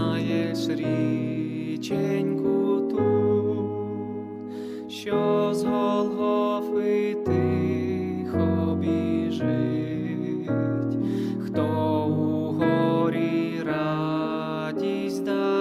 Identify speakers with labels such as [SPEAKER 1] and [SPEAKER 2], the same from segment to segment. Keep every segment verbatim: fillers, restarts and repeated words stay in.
[SPEAKER 1] знаєш річеньку ту, що з Голгофи тихо біжить, хто у горі радість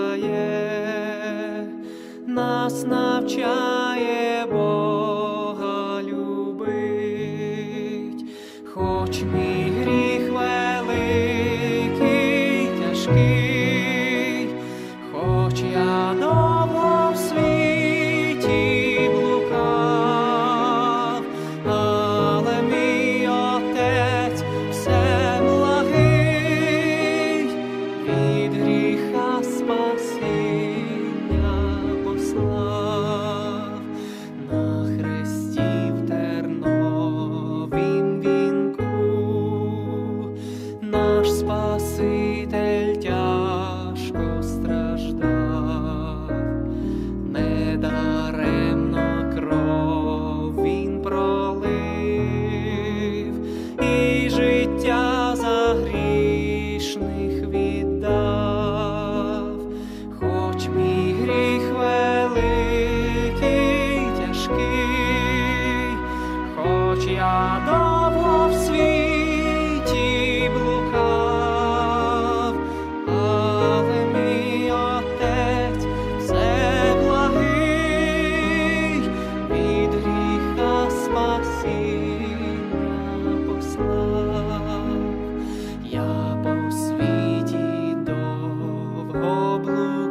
[SPEAKER 1] дає, нас навчає Бога любить, хоч мій гріх великий, тяжкий, хоч я довго в світі блукав, але мій Отець все благий, від гріха спасіння послав, на хресті в терновім вінку наш Спаситель тяжко страждав, недаремно кров він пролив і життя за грішних віддав, хоч мій гріх великий, тяжкий, хоч я довго в світі блукав, але мій Отець все благий, від гріха спасіння послав. Я по світі довго блукав,